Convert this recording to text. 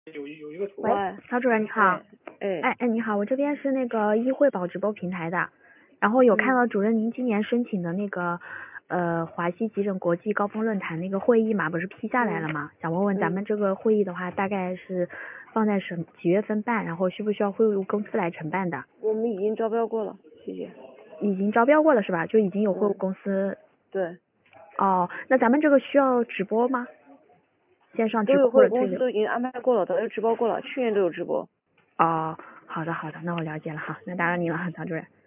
喂，曹主任你好。你好，我这边是那个医惠保直播平台的，然后有看到主任您今年申请的那个华西急诊国际高峰论坛那个会议嘛，不是批下来了吗？想问问咱们这个会议的话，大概是放在几月份办，然后需不需要会务公司来承办的？ 我们已经招标过了，谢谢。 已经招标过了是吧？就已经有会务公司。 对。 哦，那咱们这个需要直播吗？线上直播或者公司都已经安排过了，早就直播过了，去年都有直播。 哦，好的，那我了解了哈，那打扰您了，曹主任。